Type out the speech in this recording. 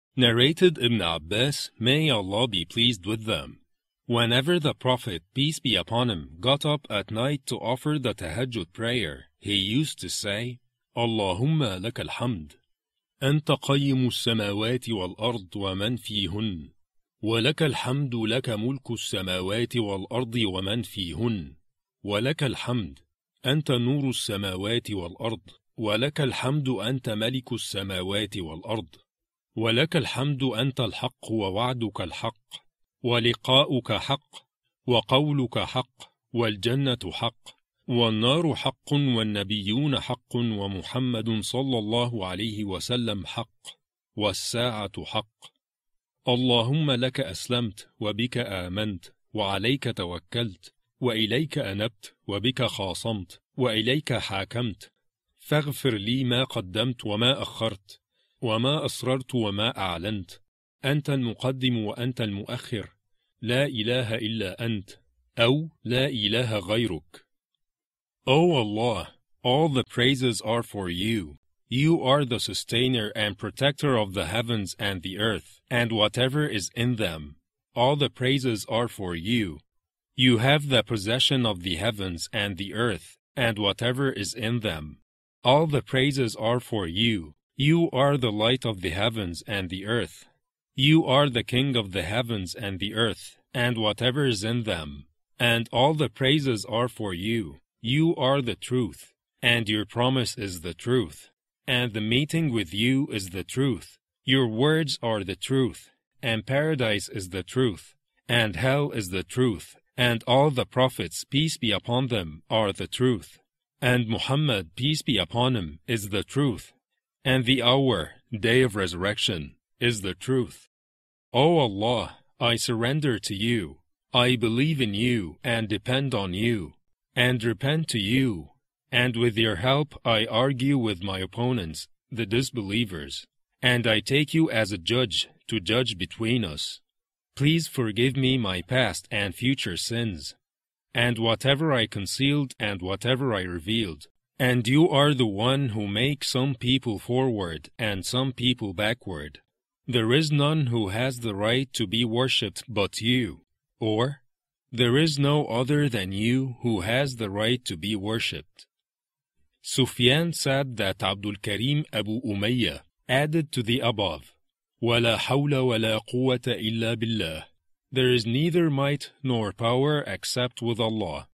Narrated Ibn Abbas, may Allah be pleased with them. Whenever the Prophet, peace be upon him, got up at night to offer the tahajjud prayer, he used to say, Allahumma laka alhamd. أنت قيم السماوات والأرض ومن فيهن ولك الحمد لك ملك السماوات والأرض ومن فيهن ولك الحمد أنت نور السماوات والأرض ولك الحمد أنت ملك السماوات والأرض ولك الحمد أنت الحق ووعدك الحق ولقاؤك حق وقولك حق والجنة حق والنار حق والنبيون حق ومحمد صلى الله عليه وسلم حق والساعة حق. اللهم لك أسلمت وبك آمنت وعليك توكلت وإليك أنبت وبك خاصمت وإليك حاكمت فاغفر لي ما قدمت وما أخرت وما أسررت وما أعلنت أنت المقدم وأنت المؤخر لا إله إلا أنت أو لا إله غيرك. O Allah, all the praises are for you. You are the sustainer and protector of the heavens and the earth, and whatever is in them. All the praises are for you. You have the possession of the heavens and the earth, and whatever is in them. All the praises are for you. You are the light of the heavens and the earth. You are the king of the heavens and the earth, and whatever is in them. And all the praises are for you. You are the truth, and your promise is the truth, and the meeting with you is the truth. Your words are the truth, and paradise is the truth, and hell is the truth, and all the prophets, peace be upon them, are the truth, and Muhammad, peace be upon him, is the truth, and the hour, day of resurrection, is the truth. O Allah, I surrender to you. I believe in you and depend on you, and repent to you, and with your help I argue with my opponents, the disbelievers, and I take you as a judge to judge between us. Please forgive me my past and future sins, and whatever I concealed and whatever I revealed. And you are the one who makes some people forward and some people backward. There is none who has the right to be worshipped but you, or there is no other than you who has the right to be worshipped. Sufyan said that Abdul Karim Abu Umayyah added to the above, وَلَا حَوْلَ وَلَا قُوَّةَ إِلَّا بِاللَّهِ. There is neither might nor power except with Allah.